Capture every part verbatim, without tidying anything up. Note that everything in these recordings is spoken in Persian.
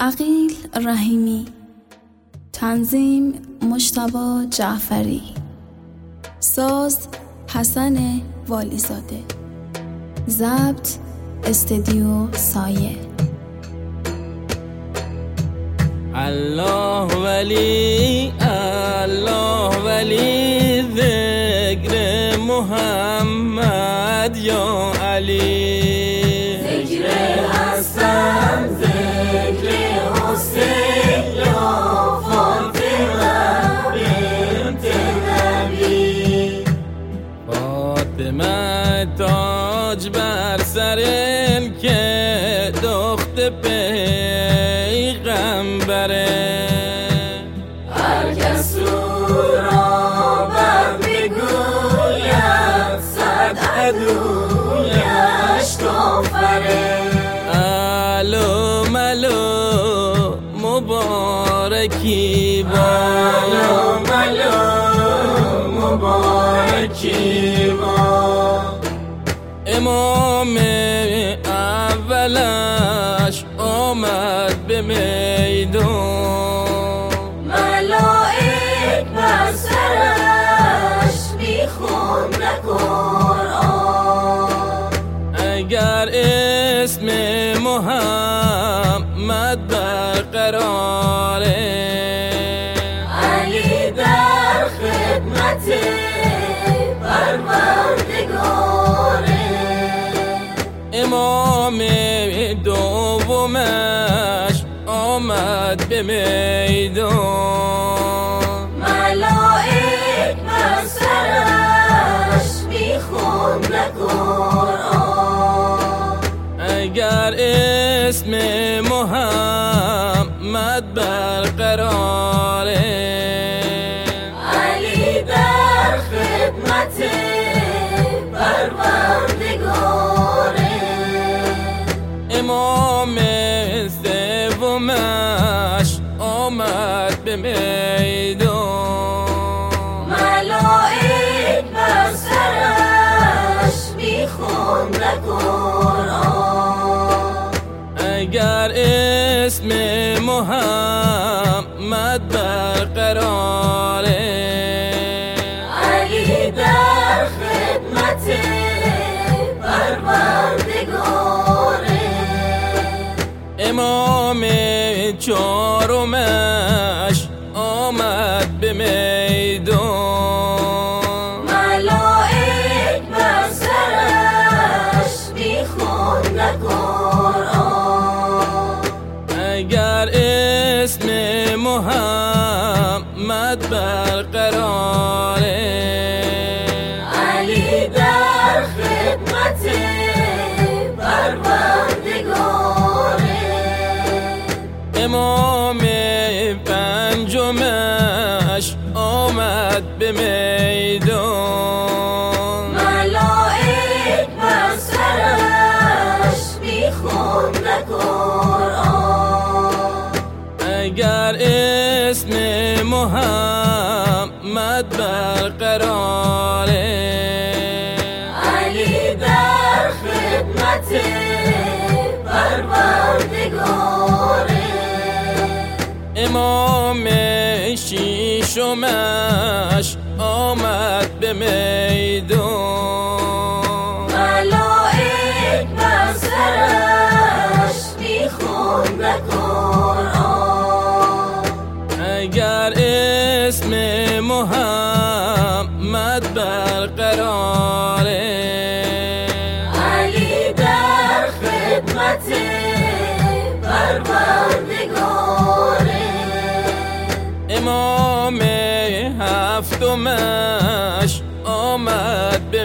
عقیل رحیمی، تنظیم مجتبی جعفری، ساز حسن والیزاده، ضبط استدیو سایه. الله ولی الله ولی ذکر محمد یا علی، ذکر حسن ذکر حسین یا فاطمه بنت نبی. فاطمه تاج بر سر که دخت پیغمبره، هر کس او را بر بگوید صد عدویش کافره. الو ملو مبارکی با، الو ملو مبارکی با. امام اولش آمد به میدان، ملائک بر سرش میخوند قرآن. اگر اسم محمد برقراره، علی در خدمت پروردگاره. امام دومش آمد به میدان، ملائک بر سرش میخوند قرآن. اگر اسم محمد برقراره، علی در خدمت پروردگاره. امام سومش آمد به میدان، ملائک بر سرش میخوند قرآن. اگر اسم محمد برقراره، علی در خدمت پروردگاره. امام چهارمش آمد به میدان، ملائک بر سرش میخوند قرآن. اگر اسم محمد برقراره، علی در خدمت پروردگاره. امام پنجمش آمد به میدان، ملائک بر سرش میخوند قرآن. اگر اسم محمد برقراره، علی در خدمت پروردگاره. امام ششمش آمد به میدان، ملائک بر سرش میخوند قرآن. اگر اسم محمد برقراره، علی در خدمت پروردگاره. امام هفتمش آمد به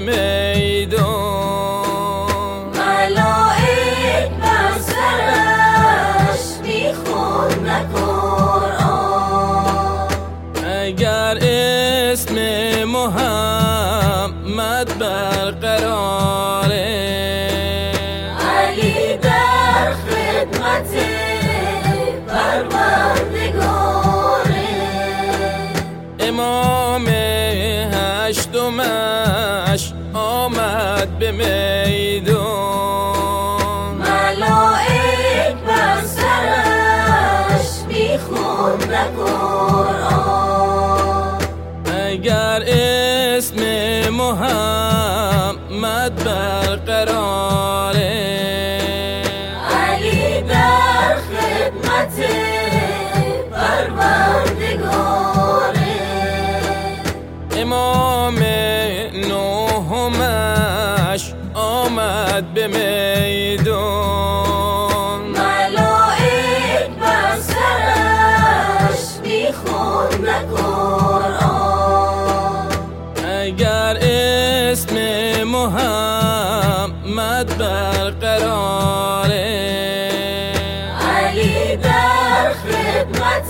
میدان، ملائک بر سرش میخوند قرآن. اگر اسم محمد برقراره، علی در خدمت پروردگاره. امام هشتمش آمد به آمد برقراره علی در خدمت پروردگاره امام نهمش آمد به میدان ملائک بر سرش میخوندن قرآن اگر اسم محمد برقراره علی در خدمت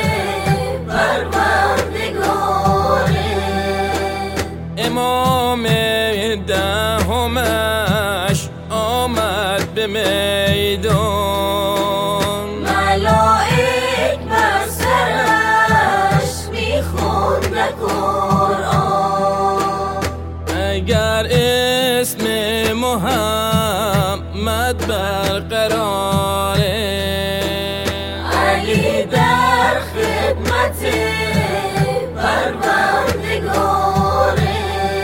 پروردگاره امام دهمش آمد به میدان ملائک بر سرش میخوندن قرآن اگر اسم محمد برقراره علی در خدمت پروردگاره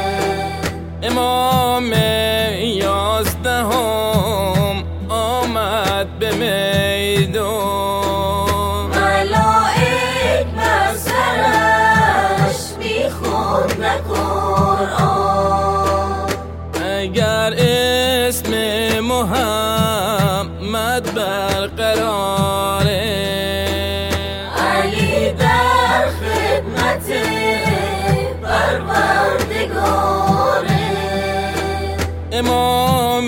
امام یازدهم آمد به میدان ملائک بر سرش میخوندن قرآن اگر اسم محمد برقراره علی در خدمت پروردگاره امام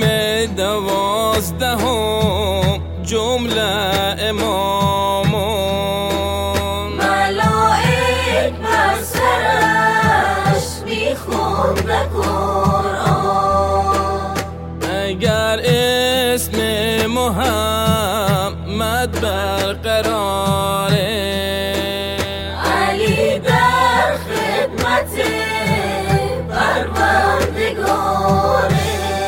دوازدهم جمله امامان ملائک بر سرش میخوندن قرآن اگر اسم محمد برقراره علی در خدمت پروردگاره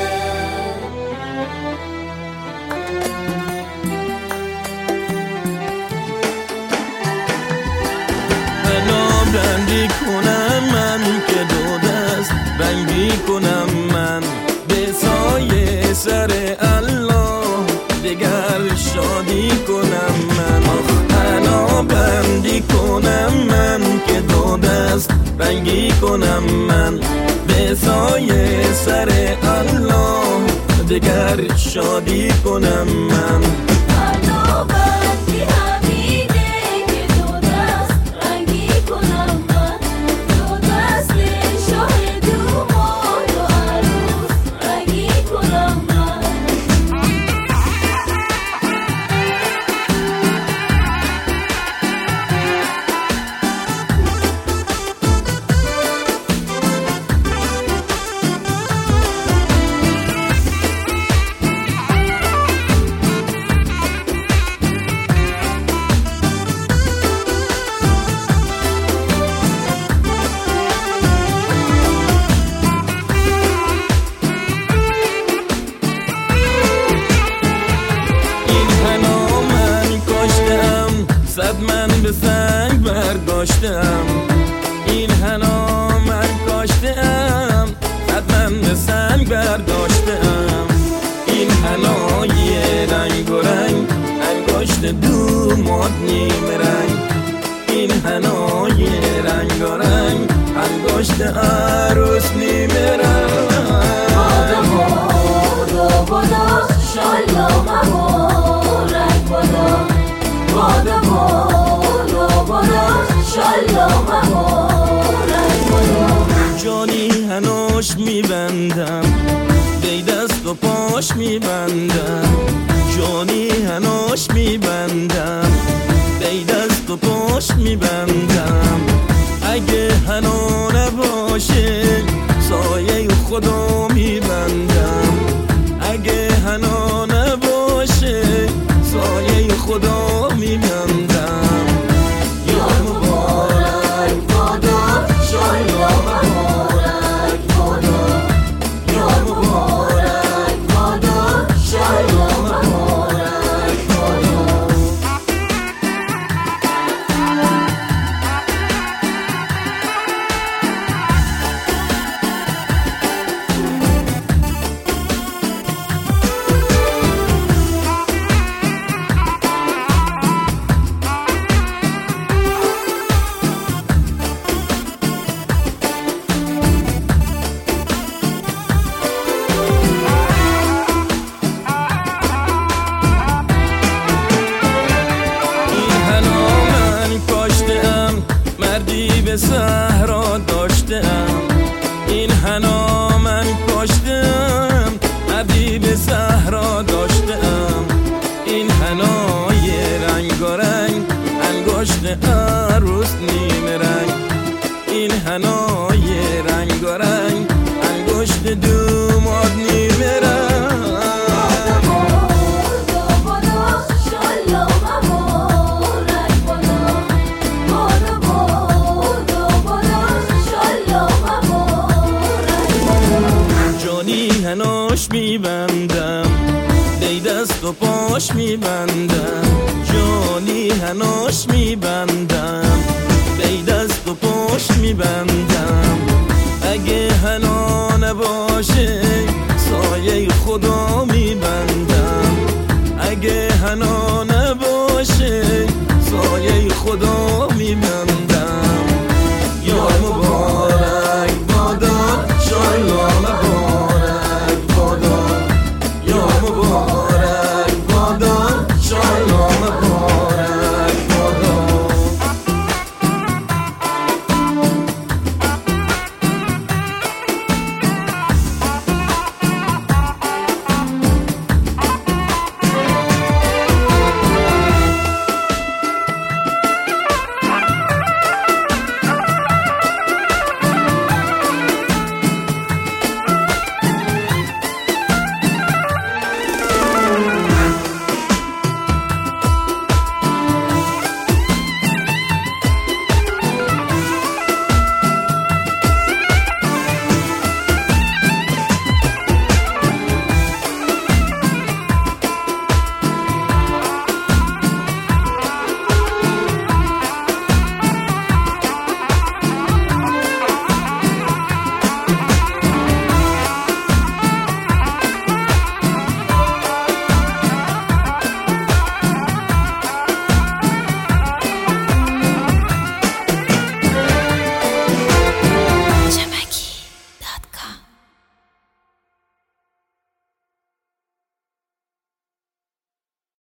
بندی کنم من که دو دست بندی کنم من به سایه سر الله دگر شادی کنم من انا بندی کنم من که دو دست بندی کنم من به سایه سر الله دگر شادی کنم من انا بندی حمیده که دو دست رنگی کنم من دو دست شاه دومان و عروس رنگی کنم من صد من به سنگ برداشتم این حنا من کاشتم صد من به سنگ برداشتم این حنای رنگ و رنگ انگشت دومات نیم رنگ این حنای رنگ و رنگ انگشت عروس نیم رنگ بادو بادو شالا مبارک بادو بادو بادو بادو شالا مبارک بادو جانی هنوش میبندم دی دست و پاش میبندم جانی هنوش میبندم دی دست و پاش میبندم اگه هنو نباشه سایه خدا میبندم اگه هنو نباشه سایه خدا میبندم یا مبارک بادو شالا مبارک بادو یا مبارک بادو شالا مبارک بادو رنگارنگ، انگشت عروس نیمه رنگ. این حنای رنگارنگ، انگشت دوماد نیمه رنگ. جانی هناش میبندم، دی دست و پاش میبندم. جانی هناش میبندم، دی دست و پاش میبندم. اگه حنا نباشه سایه خدا میبندم. اگه حنا نباشه سایه خدا میبندم.